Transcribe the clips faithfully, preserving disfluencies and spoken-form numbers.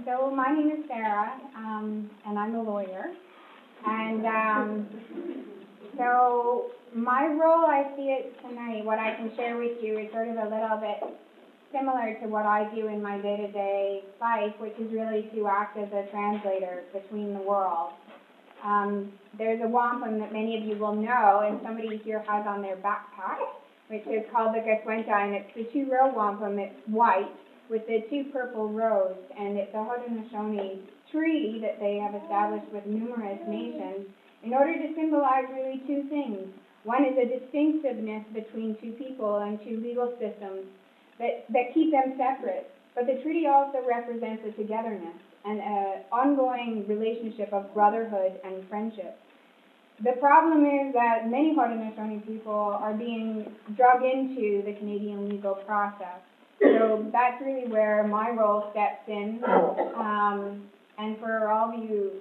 so my name is Sarah, um, and I'm a lawyer. And um, so my role, I see it tonight, what I can share with you is sort of a little bit similar to what I do in my day-to-day life, which is really to act as a translator between the worlds. Um, there's a wampum that many of you will know, and somebody here has on their backpack, which is called the Gaswenta, and it's the two-row wampum. It's white with the two purple rows, and it's a Haudenosaunee treaty that they have established with numerous nations in order to symbolize really two things. One is a distinctiveness between two people and two legal systems that, that keep them separate, but the treaty also represents a togetherness and an ongoing relationship of brotherhood and friendship. The problem is that many Haudenosaunee people are being dragged into the Canadian legal process. So that's really where my role steps in. Um, and for all of you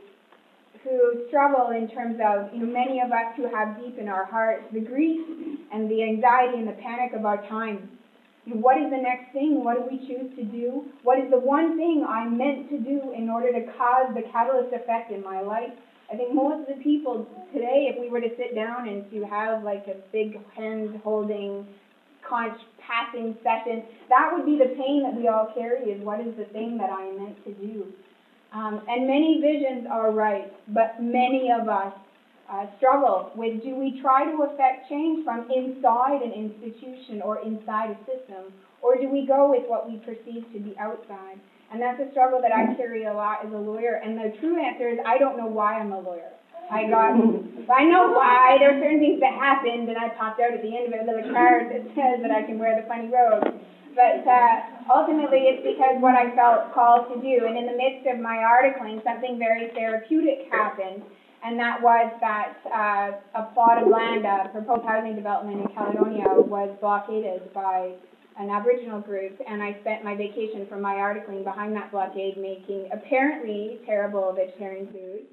who struggle in terms of, you know, many of us who have deep in our hearts the grief and the anxiety and the panic of our time. You know, what is the next thing? What do we choose to do? What is the one thing I'm meant to do in order to cause the catalyst effect in my life? I think most of the people today, if we were to sit down and to have like a big hand-holding, conch passing session, that would be the pain that we all carry, is what is the thing that I am meant to do? Um, and many visions are right, but many of us uh, struggle with, do we try to affect change from inside an institution or inside a system, or do we go with what we perceive to be outside? And that's a struggle that I carry a lot as a lawyer, and the true answer is I don't know why I'm a lawyer. I got, I know why, there were certain things that happened, and I popped out at the end of it with a card that says that I can wear the funny robe. But uh, ultimately, it's because what I felt called to do. And in the midst of my articling, something very therapeutic happened, and that was that uh, a plot of land, a proposed housing development in Caledonia, was blockaded by an Aboriginal group, and I spent my vacation from my articling behind that blockade making apparently terrible vegetarian food.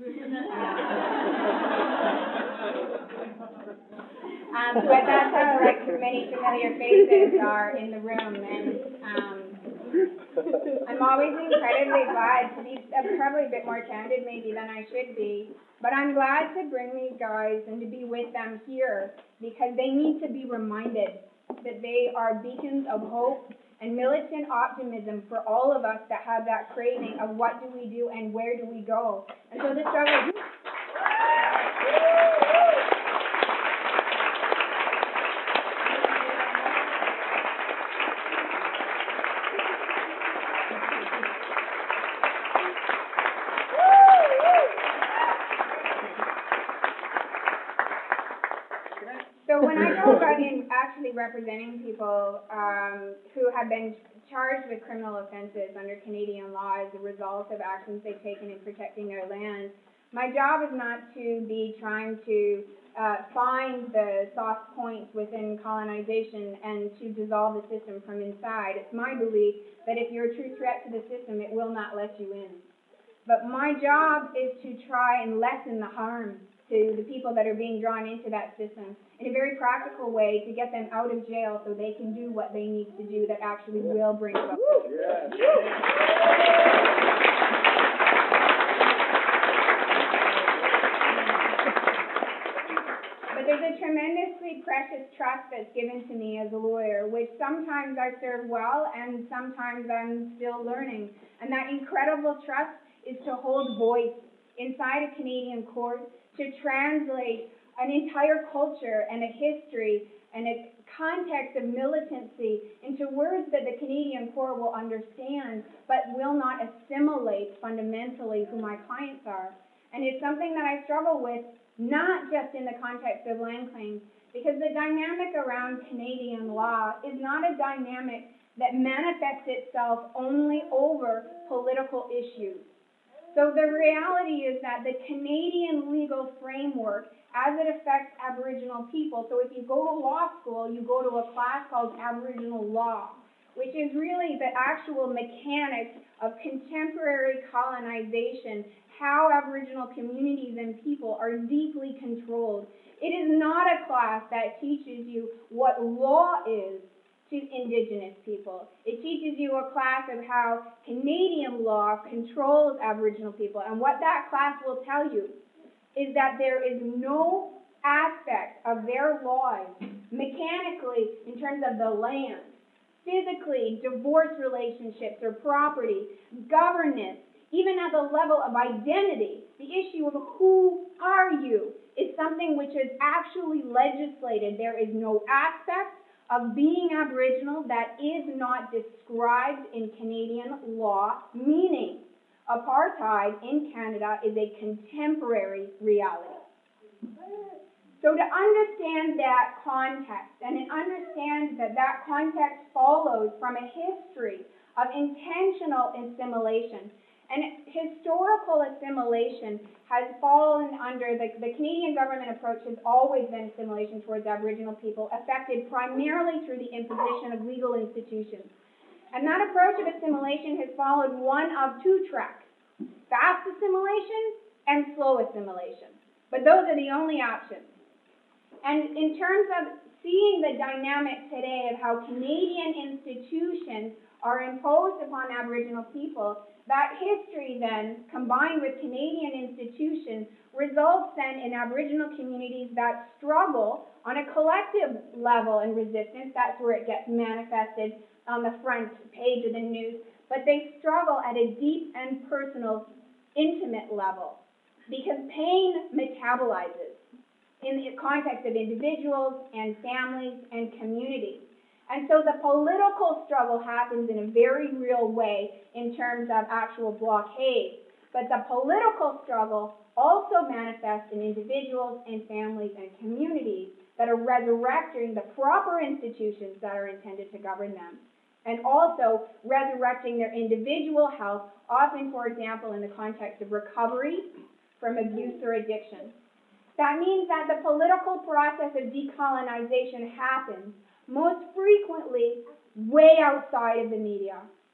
Um, but that's how, like, many familiar faces are in the room, and um, I'm always incredibly glad to be uh, probably a bit more candid maybe than I should be, but I'm glad to bring these guys and to be with them here because they need to be reminded that they are beacons of hope and militant optimism for all of us that have that craving of what do we do and where do we go. And so the struggle... So when I go about in actually representing people um, who have been charged with criminal offenses under Canadian law as a result of actions they've taken in protecting their land, my job is not to be trying to uh, find the soft points within colonization and to dissolve the system from inside. It's my belief that if you're a true threat to the system, it will not let you in. But my job is to try and lessen the harm to the people that are being drawn into that system in a very practical way to get them out of jail so they can do what they need to do that actually will bring about change. Yeah. But there's a tremendously precious trust that's given to me as a lawyer, which sometimes I serve well and sometimes I'm still learning. And that incredible trust is to hold voice inside a Canadian court, to translate an entire culture and a history and a context of militancy into words that the Canadian court will understand but will not assimilate fundamentally who my clients are. And it's something that I struggle with, not just in the context of land claims, because the dynamic around Canadian law is not a dynamic that manifests itself only over political issues. So the reality is that the Canadian legal framework, as it affects Aboriginal people, so if you go to law school, you go to a class called Aboriginal law, which is really the actual mechanics of contemporary colonization, how Aboriginal communities and people are deeply controlled. It is not a class that teaches you what law is. to Indigenous people. It teaches you a class of how Canadian law controls Aboriginal people. And what that class will tell you is that there is no aspect of their laws, mechanically, in terms of the land, physically, divorce relationships or property, governance, even at the level of identity. The issue of who are you is something which is actually legislated. There is no aspect of being Aboriginal that is not described in Canadian law, meaning apartheid in Canada is a contemporary reality. So to understand that context, and to understand that that context follows from a history of intentional assimilation, and historical assimilation has fallen under, the, the Canadian government approach has always been assimilation towards Aboriginal people, affected primarily through the imposition of legal institutions. And that approach of assimilation has followed one of two tracks: fast assimilation and slow assimilation. But those are the only options. And in terms of seeing the dynamic today of how Canadian institutions are imposed upon Aboriginal people, that history then, combined with Canadian institutions, results then in Aboriginal communities that struggle on a collective level in resistance. That's where it gets manifested on the front page of the news. But they struggle at a deep and personal, intimate level, because pain metabolizes in the context of individuals and families and communities. And so the political struggle happens in a very real way in terms of actual blockade. But the political struggle also manifests in individuals and families and communities that are resurrecting the proper institutions that are intended to govern them, and also resurrecting their individual health, often, for example, in the context of recovery from abuse or addiction. That means that the political process of decolonization happens most frequently way outside of the media.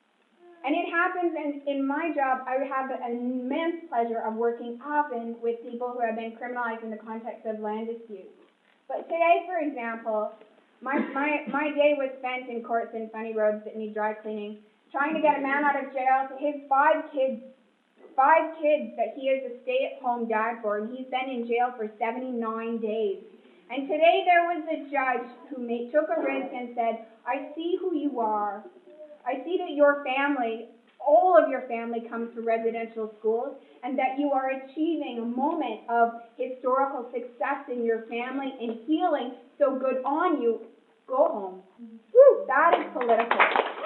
And it happens, in, in my job, I have the immense pleasure of working often with people who have been criminalized in the context of land disputes. But today, for example, my, my, my day was spent in courts in funny robes that need dry cleaning, trying to get a man out of jail to his five kids, five kids that he is a stay-at-home dad for, and he's been in jail for seventy-nine days. And today there was a judge who made, took a risk and said, I see who you are. I see that your family, all of your family comes to residential schools, and that you are achieving a moment of historical success in your family and healing, so good on you. Go home. Woo, that is political.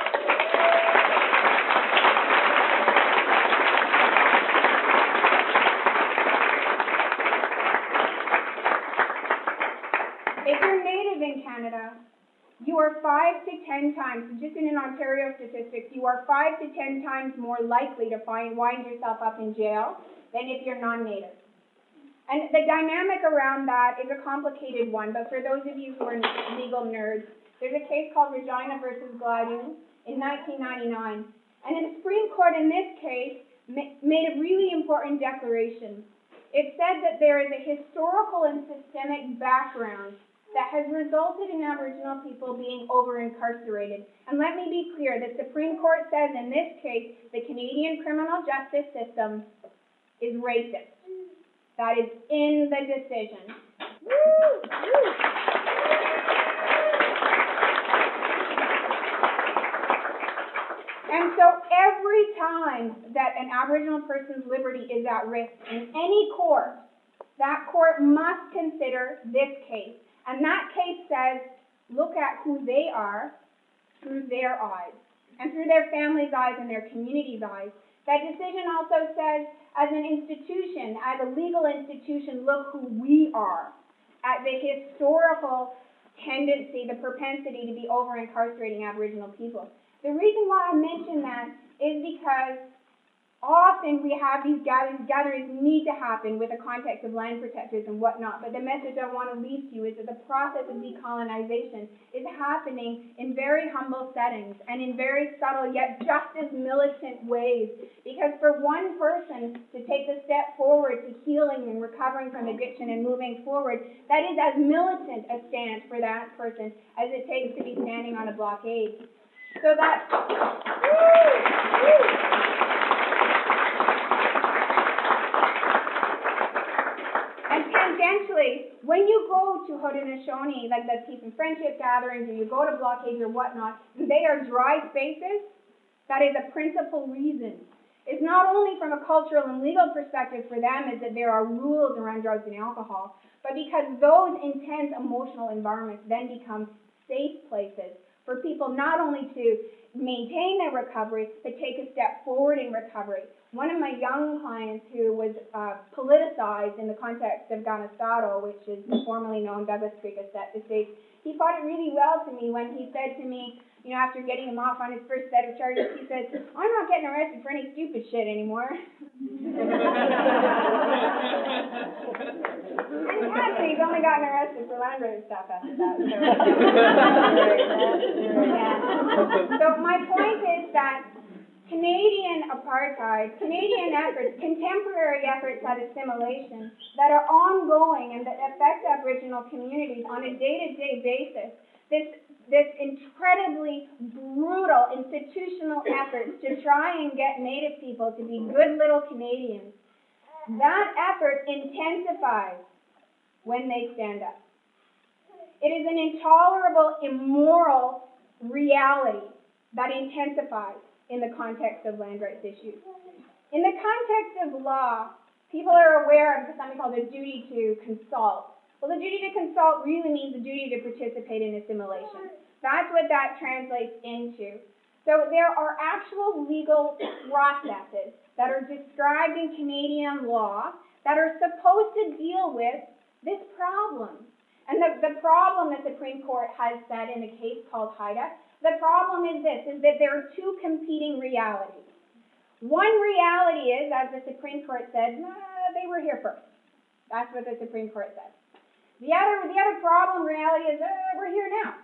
If you're Native in Canada, you are five to ten times, just in an Ontario statistics, you are five to ten times more likely to find wind yourself up in jail than if you're non-Native. And the dynamic around that is a complicated one, but for those of you who are legal nerds, there's a case called Regina versus Gladue in nineteen ninety-nine. And the Supreme Court in this case ma- made a really important declaration. It said that there is a historical and systemic background that has resulted in Aboriginal people being over-incarcerated. And let me be clear, the Supreme Court says in this case, the Canadian criminal justice system is racist. That is in the decision. And so every time that an Aboriginal person's liberty is at risk in any court, that court must consider this case. And that case says, look at who they are through their eyes, and through their family's eyes and their community's eyes. That decision also says, as an institution, as a legal institution, look who we are, at the historical tendency, the propensity to be over-incarcerating Aboriginal people. The reason why I mention that is because Often we have these gatherings, gatherings need to happen with the context of land protectors and whatnot, but the message I want to leave to you is that the process of decolonization is happening in very humble settings and in very subtle yet just as militant ways. Because for one person to take the step forward to healing and recovering from addiction and moving forward, that is as militant a stance for that person as it takes to be standing on a blockade. So that... Woo, woo. Tangentially, when you go to Haudenosaunee, like the Peace and Friendship gatherings, or you go to blockades or whatnot, they are dry spaces. That is a principal reason. It's not only from a cultural and legal perspective for them is that there are rules around drugs and alcohol, but because those intense emotional environments then become safe places for people not only to maintain their recovery, but take a step forward in recovery. One of my young clients who was uh, politicized in the context of Ganastado, which is formerly known Douglas Creek Estate, he put it really well to me when he said to me, you know, after getting him off on his first set of charges, he said, I'm not getting arrested for any stupid shit anymore. And actually, he's only gotten arrested for land raider stuff after that. So, yeah. So my point is that Canadian apartheid, Canadian efforts, contemporary efforts at assimilation that are ongoing and that affect Aboriginal communities on a day-to-day basis, this, this incredibly brutal institutional efforts to try and get Native people to be good little Canadians, that effort intensifies when they stand up. It is an intolerable, immoral reality that intensifies in the context of land rights issues. In the context of law, people are aware of something called the duty to consult. Well, the duty to consult really means the duty to participate in assimilation. That's what that translates into. So there are actual legal processes that are described in Canadian law that are supposed to deal with this problem. And the, the problem the Supreme Court has said in a case called Haida, the problem is this, is that there are two competing realities. One reality is, as the Supreme Court said, nah, they were here first. That's what the Supreme Court said. The other, the other problem reality is, uh, we're here now.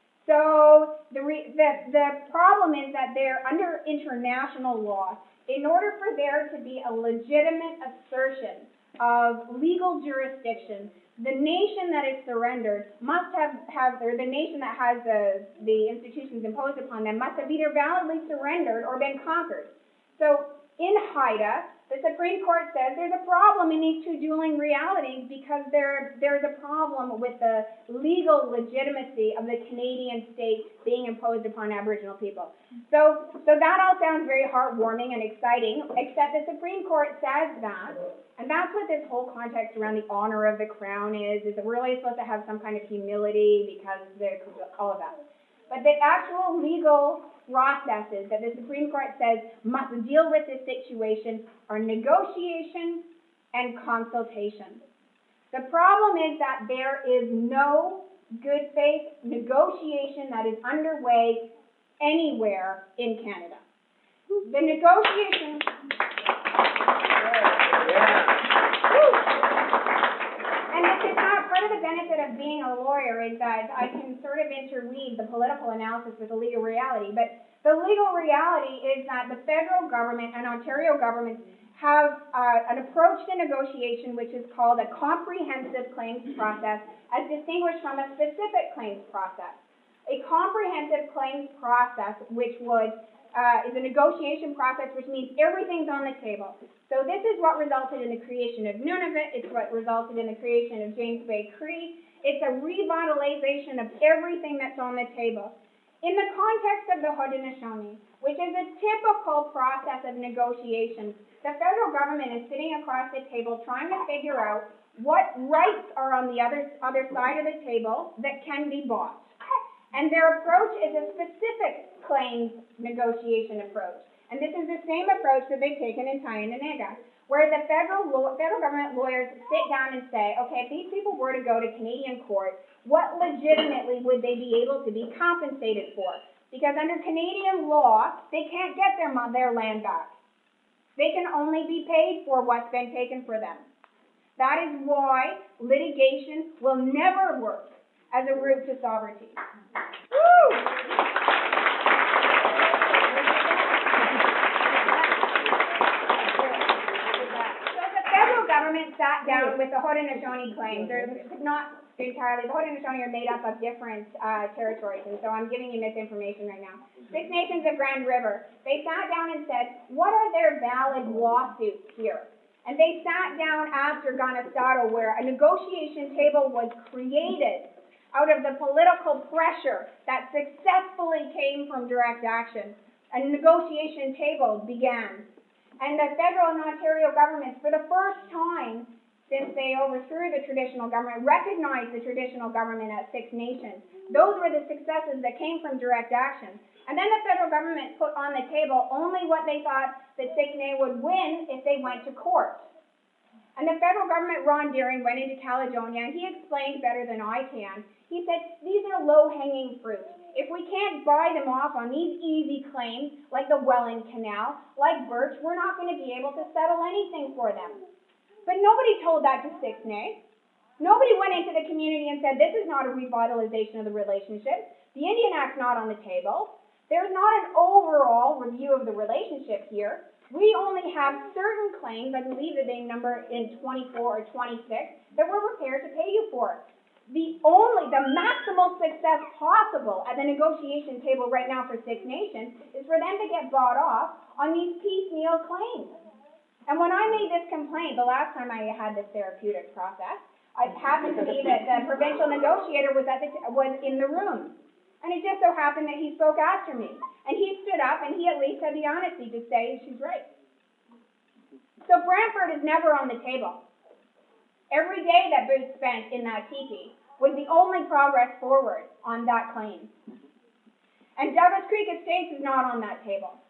So the, re, the, the problem is that they're under international law. In order for there to be a legitimate assertion of legal jurisdiction, the nation that is surrendered must have, have or the nation that has the, the institutions imposed upon them must have either validly surrendered or been conquered. So in Haida, the Supreme Court says there's a problem in these two dueling realities because there, there's a problem with the legal legitimacy of the Canadian state being imposed upon Aboriginal people. So, so that all sounds very heartwarming and exciting, except the Supreme Court says that, and that's what this whole context around the honor of the crown is, is that we're really supposed to have some kind of humility because of all of that. But the actual legal processes that the Supreme Court says must deal with this situation are negotiation and consultation. The problem is that there is no good faith negotiation that is underway anywhere in Canada. The negotiation... And this is not part of the benefit of being a lawyer is that I can sort of interweave the political analysis with the legal reality. But the legal reality is that the federal government and Ontario government have uh, an approach to negotiation which is called a comprehensive claims process as distinguished from a specific claims process. A comprehensive claims process which would Uh, is a negotiation process, which means everything's on the table. So this is what resulted in the creation of Nunavut. It's what resulted in the creation of James Bay Cree. It's a revitalization of everything that's on the table. In the context of the Haudenosaunee, which is a typical process of negotiations, the federal government is sitting across the table trying to figure out what rights are on the other, other side of the table that can be bought. And their approach is a specific claims negotiation approach. And this is the same approach that they've taken in Tyendinaga, where the federal, law, federal government lawyers sit down and say, okay, if these people were to go to Canadian court, what legitimately would they be able to be compensated for? Because under Canadian law, they can't get their, their land back. They can only be paid for what's been taken for them. That is why litigation will never work as a route to sovereignty. Woo! So the federal government sat down with the Haudenosaunee claims. They're not entirely, the Haudenosaunee are made up of different uh, territories, and so I'm giving you misinformation right now. Six Nations of Grand River, they sat down and said, what are their valid lawsuits here? And they sat down after Ganestado, where a negotiation table was created out of the political pressure that successfully came from direct action. A negotiation table began. And the federal and Ontario governments, for the first time since they overthrew the traditional government, recognized the traditional government as Six Nations. Those were the successes that came from direct action. And then the federal government put on the table only what they thought that Six Nations would win if they went to court. And the federal government, Ron Deering, went into Caledonia, and he explained better than I can. He said, these are low-hanging fruit. If we can't buy them off on these easy claims, like the Welland Canal, like Birch, we're not going to be able to settle anything for them. But nobody told that to Six Nations. Nobody went into the community and said, this is not a revitalization of the relationship. The Indian Act's not on the table. There's not an overall review of the relationship here. We only have certain claims, I believe that they number in twenty-four or twenty-six, that we're prepared to pay you for. The only, the maximal success possible at the negotiation table right now for Six Nations is for them to get bought off on these piecemeal claims. And when I made this complaint, the last time I had this therapeutic process, it happened to be that the provincial negotiator was, at the, was in the room. And it just so happened that he spoke after me. And he stood up and he at least had the honesty to say she's right. So Brantford is never on the table. Every day that Booth spent in that teepee was the only progress forward on that claim. And Douglas Creek Estates is not on that table.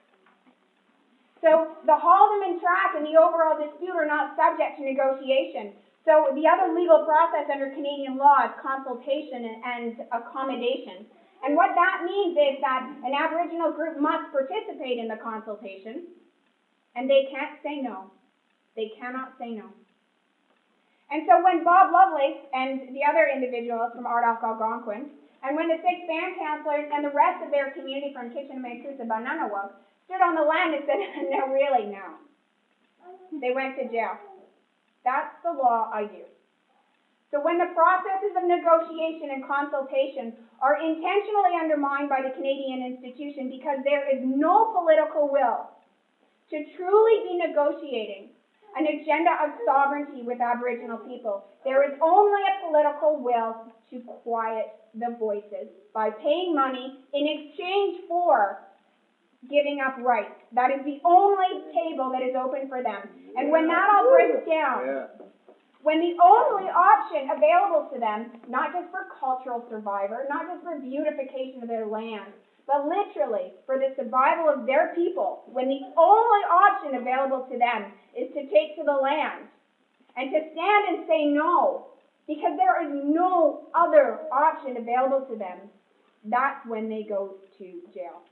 So the Haldeman tract and the overall dispute are not subject to negotiation. So the other legal process under Canadian law is consultation and, and accommodation. And what that means is that an Aboriginal group must participate in the consultation, and they can't say no. They cannot say no. And so when Bob Lovelace and the other individuals from Ardagh Algonquin, and when the six band councillors and the rest of their community from Kitchener-Macusa, Bananawag, stood on the land and said, no, really, no, they went to jail. That's the law I do. So when the processes of negotiation and consultation are intentionally undermined by the Canadian institution because there is no political will to truly be negotiating an agenda of sovereignty with Aboriginal people, there is only a political will to quiet the voices by paying money in exchange for giving up rights. That is the only table that is open for them. And when that all breaks down, yeah. When the only option available to them, not just for cultural survival, not just for beautification of their land, but literally for the survival of their people, when the only option available to them is to take to the land and to stand and say no, because there is no other option available to them, that's when they go to jail.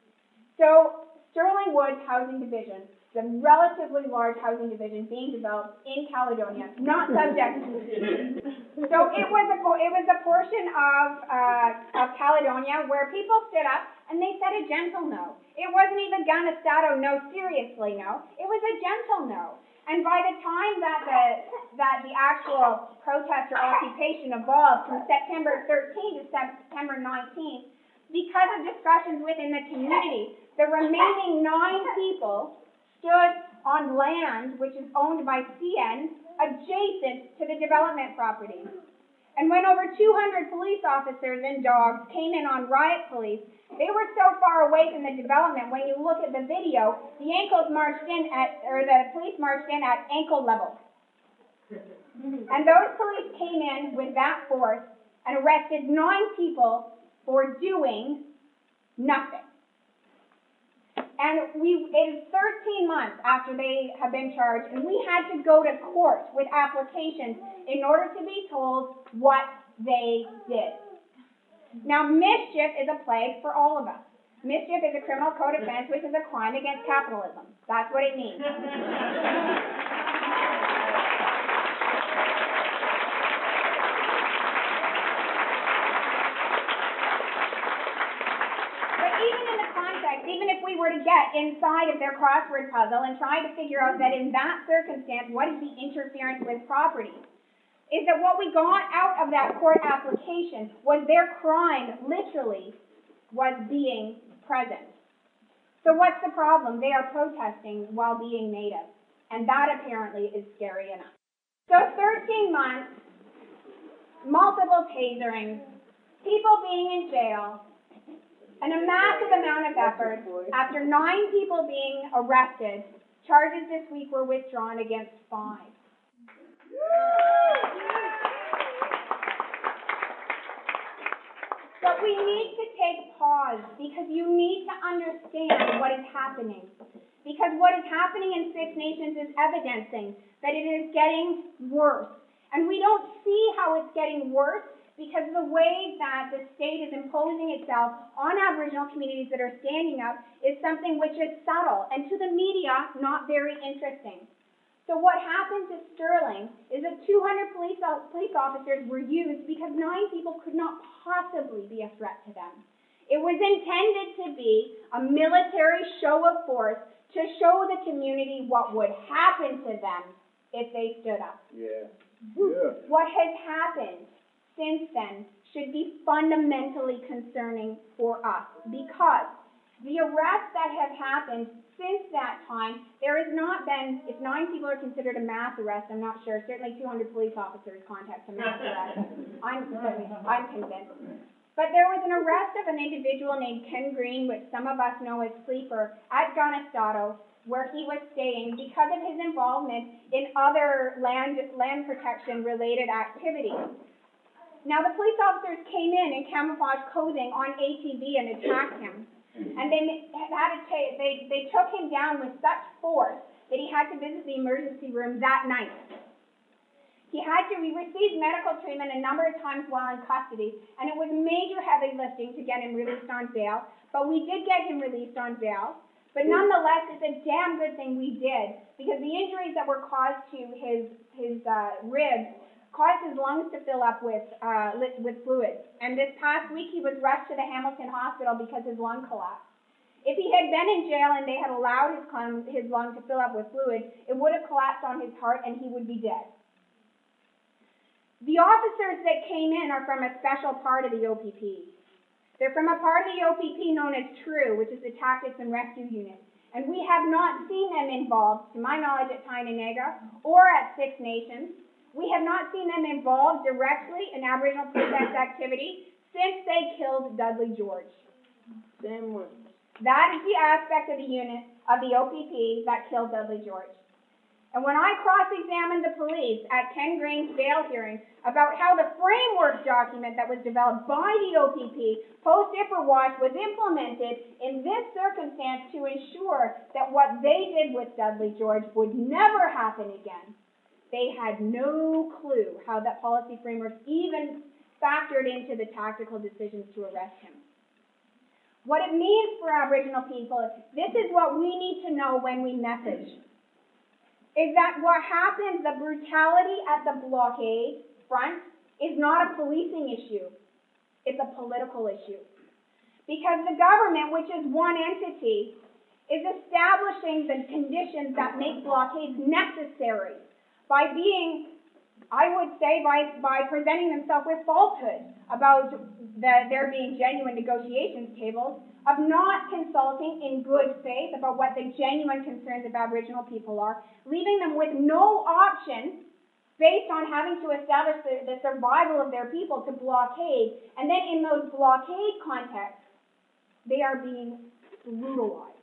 So Sterling Woods Housing Division, the relatively large housing division being developed in Caledonia, not subject to dispute. So it was a it was a portion of uh, of Caledonia where people stood up and they said a gentle no. It wasn't even Ganestado no, seriously no. It was a gentle no. And by the time that the that the actual protest or occupation evolved from September thirteenth to September nineteenth, because of discussions within the community, the remaining nine people stood on land which is owned by C N adjacent to the development property. And when over two hundred police officers and dogs came in on riot police, they were so far away from the development, when you look at the video, the ankles marched in at, or the police marched in at ankle level. And those police came in with that force and arrested nine people for doing nothing. And we, it is thirteen months after they have been charged, and we had to go to court with applications in order to be told what they did. Now, mischief is a plague for all of us. Mischief is a criminal code offense, which is a crime against capitalism. That's what it means. Even if we were to get inside of their crossword puzzle and try to figure out that in that circumstance, what is the interference with property, is that what we got out of that court application was their crime, literally, was being present. So what's the problem? They are protesting while being native. And that apparently is scary enough. So thirteen months, multiple taserings, people being in jail, and a massive amount of effort. After nine people being arrested, charges this week were withdrawn against five. But we need to take pause because you need to understand what is happening. Because what is happening in Six Nations is evidencing that it is getting worse. And we don't see how it's getting worse because the way that the state is imposing itself on Aboriginal communities that are standing up is something which is subtle and to the media not very interesting. So what happened to Sterling is that two hundred police, police officers were used because nine people could not possibly be a threat to them. It was intended to be a military show of force to show the community what would happen to them if they stood up. Yeah. Yeah. What has happened since then should be fundamentally concerning for us because the arrests that have happened since that time, there has not been, if nine people are considered a mass arrest, I'm not sure, certainly two hundred police officers contact a mass arrest. I'm, I'm convinced. But there was an arrest of an individual named Ken Green, which some of us know as Sleeper, at Gunnestoto, where he was staying because of his involvement in other land, land protection related activities. Now, the police officers came in in camouflage clothing on A T V and attacked him. And they had to take, they, they took him down with such force that he had to visit the emergency room that night. He had to, he received medical treatment a number of times while in custody, and it was major heavy lifting to get him released on bail, but we did get him released on bail. But nonetheless, it's a damn good thing we did, because the injuries that were caused to his, his uh, ribs caused his lungs to fill up with uh, with fluid. And this past week, he was rushed to the Hamilton Hospital because his lung collapsed. If he had been in jail and they had allowed his, his lung to fill up with fluid, it would have collapsed on his heart and he would be dead. The officers that came in are from a special part of the O P P. They're from a part of the O P P known as TRUE, which is the Tactics and Rescue Unit. And we have not seen them involved, to my knowledge, at Tyendinaga or at Six Nations. We have not seen them involved directly in Aboriginal protest activity since they killed Dudley George. Same one. That is the aspect of the unit of the O P P that killed Dudley George. And when I cross-examined the police at Ken Green's bail hearing about how the framework document that was developed by the O P P post-Ifferwash was implemented in this circumstance to ensure that what they did with Dudley George would never happen again, they had no clue how that policy framework even factored into the tactical decisions to arrest him. What it means for Aboriginal people, this is what we need to know when we message, is that what happens, the brutality at the blockade front, is not a policing issue. It's a political issue. Because the government, which is one entity, is establishing the conditions that make blockades necessary by being, I would say, by, by presenting themselves with falsehoods about the, there being genuine negotiations tables, of not consulting in good faith about what the genuine concerns of Aboriginal people are, leaving them with no option based on having to establish the, the survival of their people to blockade, and then in those blockade contexts, they are being brutalized.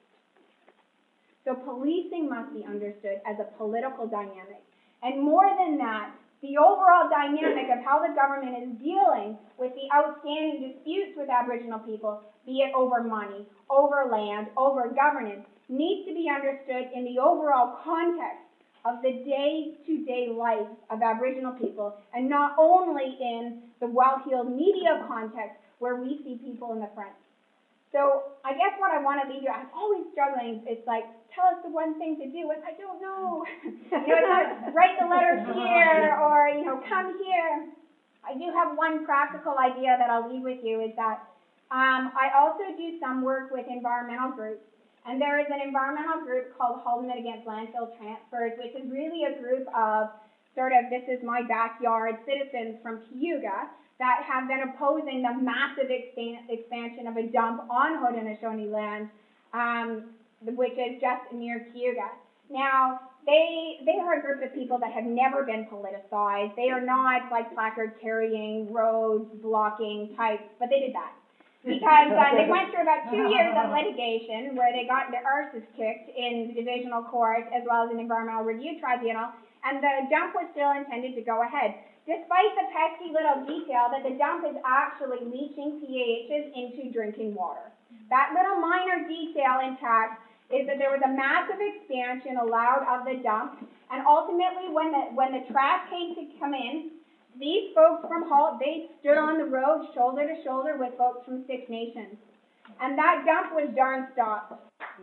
So policing must be understood as a political dynamic. And more than that, the overall dynamic of how the government is dealing with the outstanding disputes with Aboriginal people, be it over money, over land, over governance, needs to be understood in the overall context of the day-to-day life of Aboriginal people, and not only in the well-heeled media context where we see people in the front. So I guess what I want to leave you, I'm always struggling. It's like, tell us the one thing to do, and I don't know. You know, it's like, write the letter here, or, you know, come here. I do have one practical idea that I'll leave with you, is that um, I also do some work with environmental groups. And there is an environmental group called Haldimand Against Landfill Transfers, which is really a group of sort of, this is my backyard citizens from Cayuga that have been opposing the massive expan expansion of a dump on Haudenosaunee land, um, which is just near Cayuga. Now, they they are a group of people that have never been politicized. They are not like placard carrying, roads blocking types, but they did that. Because uh, they went through about two years of litigation where they got their arses kicked in the divisional court as well as an environmental review tribunal, and the dump was still intended to go ahead, despite the pesky little detail that the dump is actually leaching P A Hs into drinking water. That little minor detail intact is that there was a massive expansion allowed of the dump, and ultimately when the, when the trash came to come in, these folks from Halt, they stood on the road shoulder to shoulder with folks from Six Nations. And that dump was darn stopped.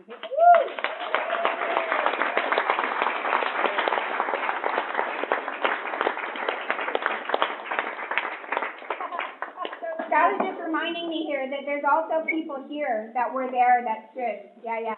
That was just reminding me here that there's also people here that were there that stood. Yeah, yeah.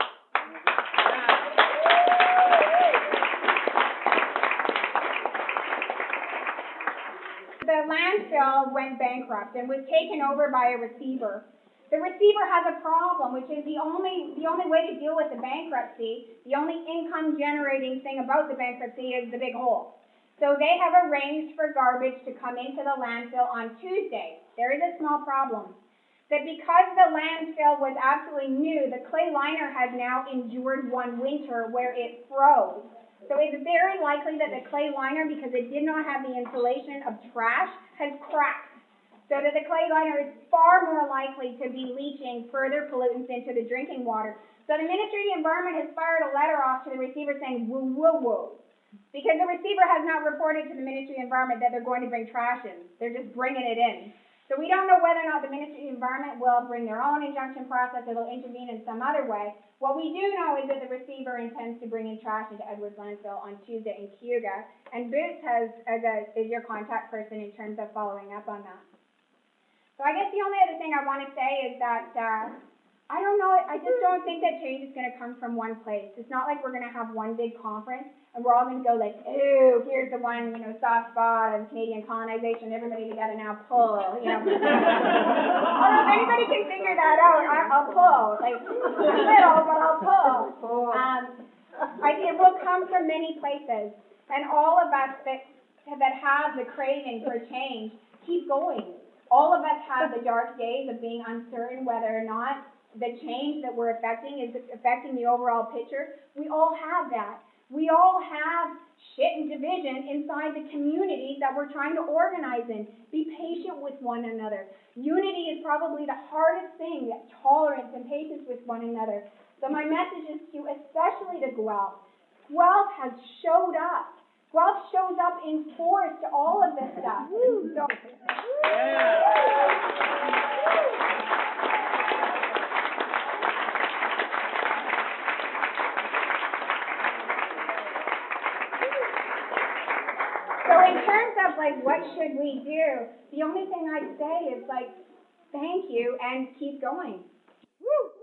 The landfill went bankrupt and was taken over by a receiver. The receiver has a problem, which is the only the only way to deal with the bankruptcy, the only income generating thing about the bankruptcy is the big hole. So they have arranged for garbage to come into the landfill on Tuesday. There is a small problem. That because the landfill was absolutely new, the clay liner has now endured one winter where it froze. So it's very likely that the clay liner, because it did not have the insulation of trash, has cracked. So that the clay liner is far more likely to be leaching further pollutants into the drinking water. So the Ministry of the Environment has fired a letter off to the receiver saying, woo, woo, woo. Because the receiver has not reported to the Ministry of the Environment that they're going to bring trash in. They're just bringing it in. So we don't know whether or not the Ministry of the Environment will bring their own injunction process or they'll intervene in some other way. What we do know is that the receiver intends to bring in trash into Edwards Landfill on Tuesday in Cayuga, and Boots has, as a, is your contact person in terms of following up on that. So I guess the only other thing I want to say is that uh, I don't know, I just don't think that change is going to come from one place. It's not like we're going to have one big conference and we're all going to go like, ooh, here's the one, you know, soft spot of Canadian colonization, everybody together now pull, you know. Although if anybody can figure that out, I, I'll pull. Like, little, but I'll pull. Um, I, it will come from many places. And all of us that, that have the craving for change, keep going. All of us have the dark days of being uncertain whether or not the change that we're affecting is affecting the overall picture. We all have that. We all have shit and division inside the communities that we're trying to organize in. Be patient with one another. Unity is probably the hardest thing, tolerance and patience with one another. So my message is to, especially to Guelph. Guelph has showed up. Guelph shows up in force to all of this stuff. So, So in terms of like what should we do, the only thing I'd say is like thank you and keep going. Woo!